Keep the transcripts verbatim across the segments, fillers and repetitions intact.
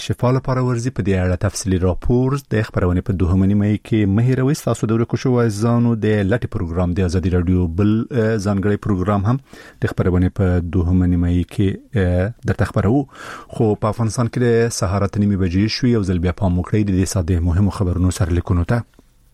شفا لپاره ورزي په دې اړه تفصیلی راپور د خبرونه په دوهمه نیمه کې مهیروي تاسو د ورکو وایزانو د لټي پروګرام د ازادي رادیو بل ځانګړي پروګرام هم د خبرونه په دوهمه نیمه کې د تخبرو خو په افغانستان کې د سهار ته نیمه بجې شوې او ځل بیا په موکړې د ساده مهمو خبرونو سره لیکونو ته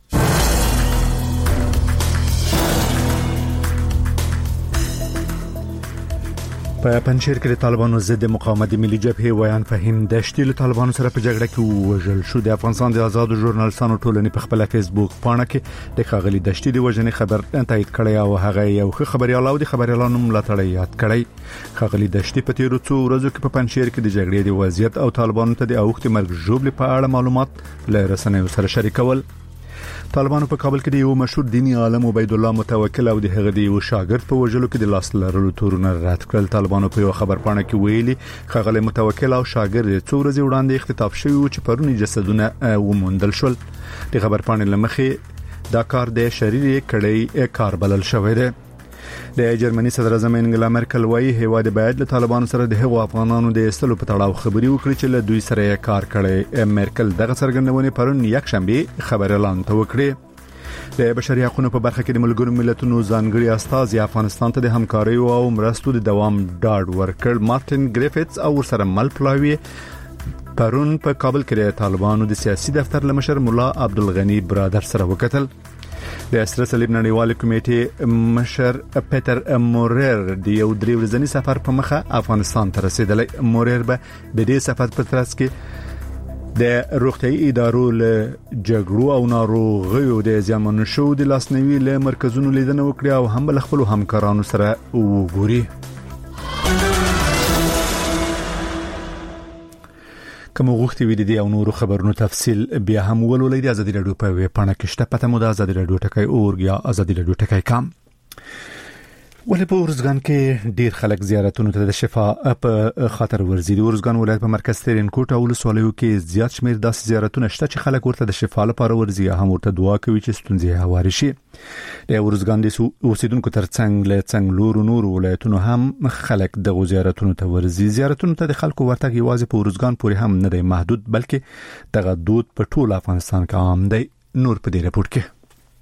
په پنځیر کې د طالبانو ضد مقاومت ملي جبهه ویان فهیم دشتي له طالبانو سره په جګړه کې وژل شو. د افغانستان د آزادو ژورنالستانو ټولنې په خپل فیسبوک پاڼه کې د خاغلی دشتي د وژنې خبر تایید کړی او هغه یو خبريال او د خبريالانو ملاتړ یاد کړی. خاغلی دشتي په تیرو څو ورځو کې په پنځیر کې د جګړې د وضعیت او طالبانو ته د اوخت مرګ جوړ په اړه معلومات له رسنیو سره شریکول. طالبانو په کابل کې د یو مشهور دینی عالم عبید الله متوکل او د هغه د یو شاګرد په وژلو کې د لاس لرلو تورونه رد کړل. طالبانو په یو خبر پاڼه کې ویلي خغل متوکل او شاګرد څو ورځې وړاندې اختطاف شوی چې پرونی جسدونه وموندل شول. د خبر پاڼې لمخې دا کار د شرعي کړي کار بلل شوی دی. د جرمني صدر اعظم انګلا مرکل وايي هیواد باید له طالبانو سره د هغو افغانانو د استلو په تړاو خبري وکړي چې له دوی سره کار کړي. مرکل دغه څرګندونه پرون یک شنبه خبر اعلان وکړي. د بشري حقوقو په برخه کې د ملګرو ملتونو ځانګړي استازي افغانستان ته د همکاري او مرستو د دوام ډاډ ورکړ. مارټین ګریفټس او سره مل پلاوی پرون په کابل کې د طالبانو د سیاسي دفتر لمشر مولا عبدالغنی برادر سره وکتل. د اسره صلیب نړیوال کمیټې مشر پیټر مورر د یو درې ورځنی سفر په مخه افغانستان ته رسیدلی. مورر به د دې سفر په ترڅ کې د روغتيایي ادارو له جګړو او ناروغیو د زیانمن شو د لاسنیوي له مرکزونو لیدنه وکړي او هم بل خپل همکارانو سره وګوري. کوم وغوښتي وي د او نورو خبرونو تفصيل بیا هم ولولئ د ازادي رادیو په ویب پاڼه کې شته. پته مو د ازادي رادیو ټکای اورګ یا ازادي رادیو ټکای کام. ولې په ورزګان کې ډیر خلک زیارتونو ته د شفا په خاطر ورزي. د ورزګان ولایت په مرکز ترين کوټ او ولسوالیو کې زیات شمیر داسې زیارتونه شته چې خلک ورته د شفا لپاره ورزي هم ورته دعا کوي چې ستونزې هواري شي. د ورزګان د اوسیدونکو ترڅنګ له څنګ لور نور ولایتونو هم خلک د زیارتونو ته ورزي. زیارتونو ته د خلکو ورتګ یوازې په ورزګان پورې هم نه دی محدود بلکې دغه دود په ټول افغانستان کې عام دی. نور په دې رپورت کې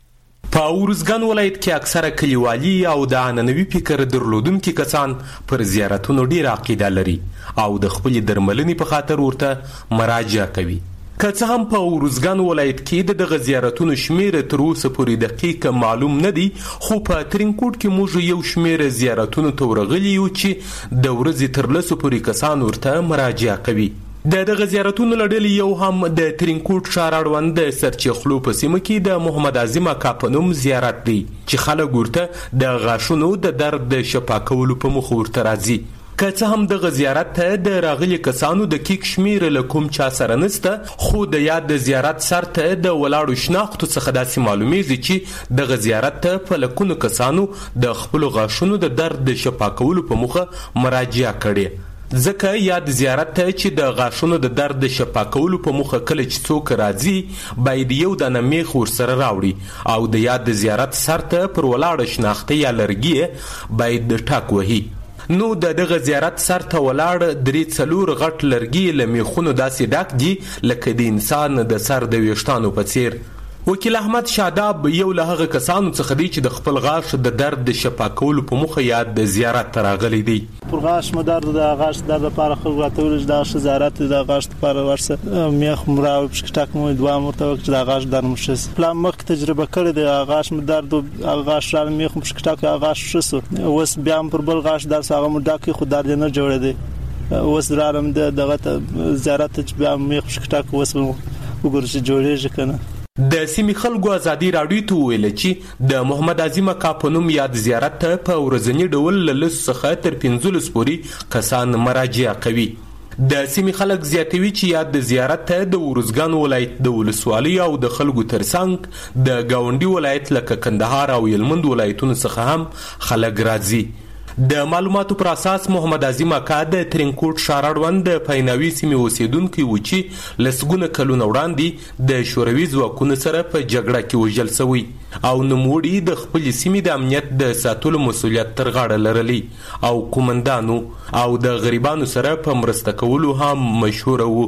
په ورزګان ولایت کې اکثره کلیوالي او د عنعنوي فکر درلودونکو کسان پر زیارتونو ډیر عقیده لري او د خپل درملنې په خاطر ورته مراجعه کوي. که څه هم په ورزګان ولایت کې د زیارتونو شمیر تر اوسه پورې دقیق معلوم نه دي خو په ترینکوټ کې موږ یو شمیر زیارتونو ته ورغلي یو چې د ورځې تر لسو پورې کسان ورته مراجعه کوي. د دغه زیارتونو لړل یو هم د ترینکوټ ښار اړوند د سرچخلو په سیمه کې د محمد اعظم اکا په نوم زیارت دی چې خلک ورته د غاښونو د درد د شفا کولو په موخه ورته راځي. که څه هم دغه زیارت ته د راغلي کسانو د کیک شمیر له کوم چا سره نسته خو د یاد د زیارت سر ته د ولاړو شناختو څخه داسې معلومیږي چې دغه زیارت ته په لکونو کسانو د خپل غاښونو د درد د شفا کولو په موخه مراجعه کړې. ځکه یاد زیارت ته چې د غاښونو د درد د شفا کولو په موخه کله چې څوک راځي باید یو دانه میخ ورسره راوړي او د یاد د زیارت سر ته پر ولاړه شناخته یا لرګي باید د ټاک وهي. نو د دغه زیارت سر ته ولاړ درې څلور غټ لرګي له میخونو داسې ډک دي لکه د انسان د سر د ویښتانو په څیر. وکیل احمد شاداب یو له هغه کسانو څخه دی چې د خپل غاښ د درد د شفا کولو په موخه یاد د زیارت ته راغلی دی. پر غاښ مو درد د غاښ درد لپاره خو راته ویل چې دا زیارت د غاښ لپاره ورسه میخ مراو پښکټک مو دوه مرته وخت د غاښ درد مشس پلان مخ تجربه کړې د غاښ مو درد او غاښ را میخ پښکټک غاښ شسو اوس بیا پر بل غاښ در ساغه مو ډاکې خو درد نه جوړې دی. اوس درارم دغه زیارت چې بیا میخ پښکټک اوس وګورئ چې جوړېږي کنه. د سیمې خلکو ازادي راډیو ته ویل چې د محمد اعظم اکا په نوم یاد زیارت ته په ورځنی ډول له لس څخه تر پنځلس پورې کسان مراجعه کوي. د سیمې خلک زیاتوي چې یاد د زیارت ته د ورزګان ولایت د ولسوالۍ او د خلکو ترڅنګ د گاونډي ولایت لکه کندهار او هلمند ولایتونو څخه هم خلک راځي. د معلوماتو پر اساس محمد اعظم اکا د ترینکوټ ښار اړوند د پایناوي سیمې اوسیدونکي و چې لسګونه کلونه وړاندې د شوروي ځواکونو سره په جګړه کې وژل شوی او نوموړي د خپلې سیمې د امنیت د ساتلو مسؤلیت تر غاړه لرلی او کومندانو او د غریبانو سره په مرسته کولو هم مشهور وو.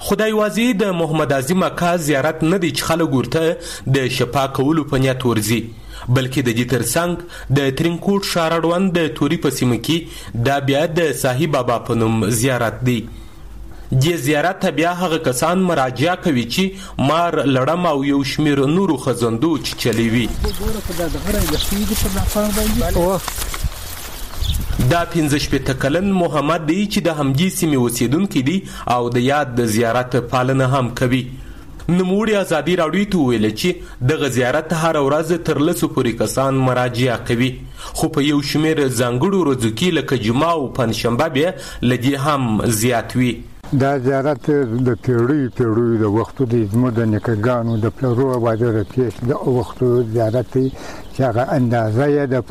خدای واځي د محمد اعظم اکا زیارت نه دی چې خلک ورته د شفا کولو په نیت ورځي، بلکې د دې ترڅنګ د ترینکوټ ښار اړوند د توري په سیمه کې دا بیا د صاحب بابا په نوم زیارت دی. دې زیارت ته بیا هغه کسان مراجعه کوي چې مار لړم او یو شمیر نورو خزندو چې چلی وي. دا پنځه شپېته کلن محمد دی چې د همدې سیمې اوسیدونکی دی او د یاد د زیارت پالنه هم کوي. نوموړي ازادي راډیو ته وویل چې دغه زیارت هر ورځ تر لسو پورې کسان مراجعه کوي، خو په یو شمېر ځانګړو ورځو کې لکه جمعه او پنجشنبه بیا له دې هم زیات وي. دا زیارت د پیړیو پیړیو د وختو د زموږ د نیکهګانو د پلرو واده د تېر د وختو زیارت دی چې هغه اندازه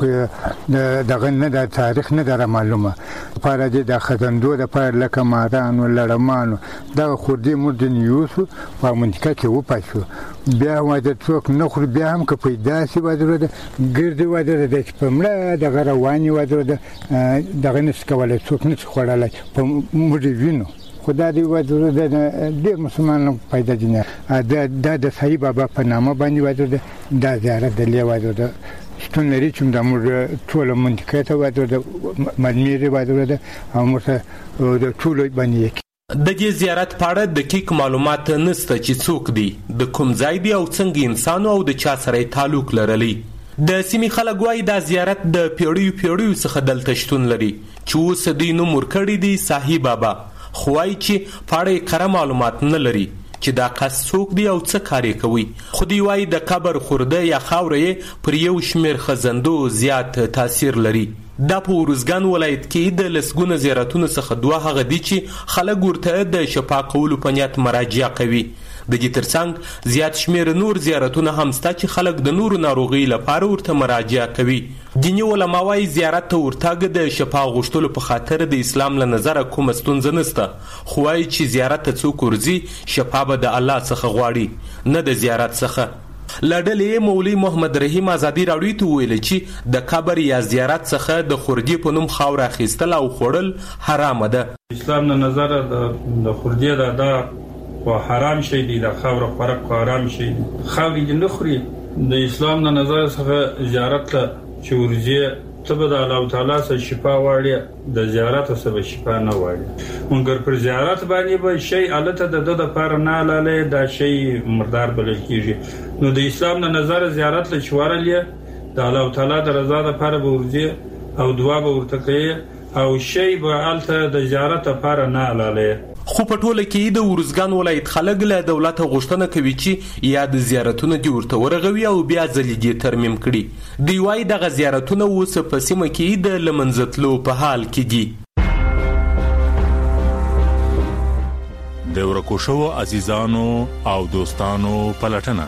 یې د دغه نه د تاریخ نه ده معلومه. لپاره د خزندو دپاره لکه مارانو لړمانو دغه خوردې موږ د نیوسو په منطقه کې وپاشو. بیا واده څوک نه خوري، بیا هم که پیدا سي واده ده ګردې واده ده چې په مړه دغه روانې واده ده دغه نشي کولی، څوک نشي خوړلی، په موږ وینو. خدا دې واده ده ډېر مسلمانان پیدا دي نه دا د صاحب بابا په نامه باندې واده ده. دا زیارت د لې واده ده شتون لري چې د موږ ټوله منطقه ته واده ده مدمیر واده ده او موږ د ټولو باندې د دې زیارت په اړه دقیق معلومات نشته چې څوک دی، د کوم ځای دی او څنګه انسان او د چا سره تعلق لرلی. د سیمې خلک وایي دا زیارت د پیړیو پیړیو څخه دلته شتون لري چې اوس دوی نوم ورکړی دی صاحب بابا، خو وایي چې په اړه یې کره معلومات نه لري چې دا کس څوک دی او څه کار یې کوي. خو دوی وایي د قبر خورده یا خاوره یې پر یو شمېر خزندو زیات تاثیر لري. دا په ارزګان ولایت کې د لسګونه زیارتونو څخه دوه هغه دي چې خلک ورته د شفا کولو په نیت مراجعه کوي. د دې ترڅنګ زیات شمیر نور زیارتونه هم شته چې خلک د نورو ناروغیو لپاره ورته مراجعه کوي. دیني علما وايي زیارت ته ورتګ د شفا غوښتلو په خاطر د اسلام له نظره کومه ستونزه نشته، خو وايي چې زیارت ته څوک ورځي شفا به د الله څخه غواړي نه د زیارت څخه. لړلې مولوي محمد رحیم ازادي راډیو ته ویل چې د قبر یا زیارت څخه د خردي په نوم خاور اخیستل او خوړل حرام ده. اسلام نه نظر د خردي دا د او حرام شي دي، د خاور خورق حرام شي دي، خاوري دي نه خوري. د اسلام نه نظر څخه زیارت ته چې ورځي ته به د الله تعالی سره شفا واړي، د زیارت سره شفا نه واړي. مونږ پر زیارت باندې به شي الته د د لپاره نه لاله دا شی مردار بلل کیږي. نو د اسلام نه نظر زیارت له چوارلې د الله تعالی د رضا لپاره به ورځي او دعا به ورته کوي او شی به الته د زیارت لپاره نه لاله. خو په ټوله کې د ورزګان ولایت خلک له دولت غوښتنه کوي چې یا د زیارتونو دی ورته ورغوي او بیا ځلې دی ترمیم کړي. دی وايي دغه زیارتونه اوس په سیمه کې د لمنځتلو په حال کې دي. د ورکو شوو عزیزانو او دوستانو پلټنه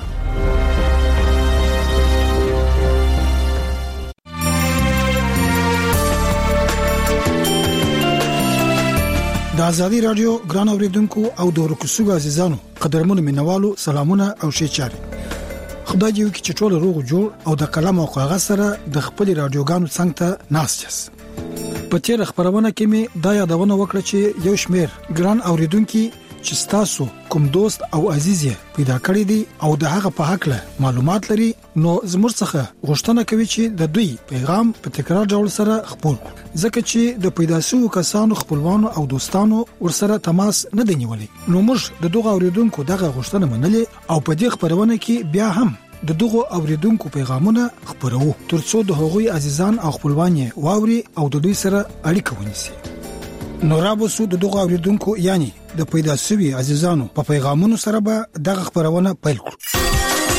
د ازادي رادیو ګران اوریدونکو او د ورکوسو عزیزانو قدرمنو مینوالو سلامونه او ښه چاري. خدای دې وکړي چې ټول روغ جوړ او د قلم او کاغذ سره د خپل رادیوګانو څنګه ته ناست. په تیر خبرونه کې می دا یادونه وکړه چې یو شمیر ګران اوریدونکو چې تاسو کوم دوست او عزیز پیدا کړی دی او د هغه په حق له معلومات لري، نو زموږ څخه غوښتنه کوي چې د دوی پیغام په تکرار ډول سره خپور کړو، ځکه چې د پیدا شوو کسانو خپلوانو او دوستانو ورسره تماس نه دی نیولې. نو موږ د دغه اوریدونکو دغه غوښتنه منلې او په دې خبرونه کې بیا هم د دغه اوریدونکو پیغامونه خبرو ترڅو د هغوی عزیزان او خپلوان واوري او د دوی سره اړیکه ونیسي. نو رابوسو د دغه اوریدونکو یعنی د پیدا شوی عزیزانو په پیغامونو سره به دغه خبرونه پیل کړو.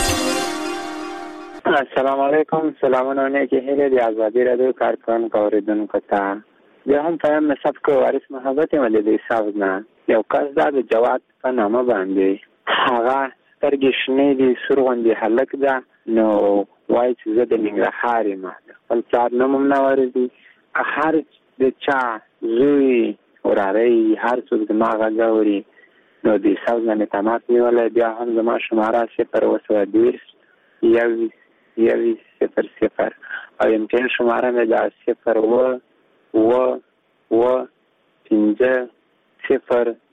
السلام علیکم، سلامونه نیکی هیله دی ازادي رادیو کارکونکو اوریدونکو ته. زه هم پیغام نسب کو وارث محبت ملي صاحب نه یو کس دا د جواد په نامه باندې هغه سترګې شنې دي سرغوندې هلک ده. نو وایي چې زه د ننګرهار یم، خپل پلار نوم هم نه ورځي، هر د چا زوی وراره هر څوک زما غږ اوري نو د حساب نه مې تماس نیولی. بیا هم زما شماره صفر اوه سوه دېرش یوویشت یوویشت صفر صفر او امتحان شماره مې دا صفر اوه اوه اوه پنځه صفر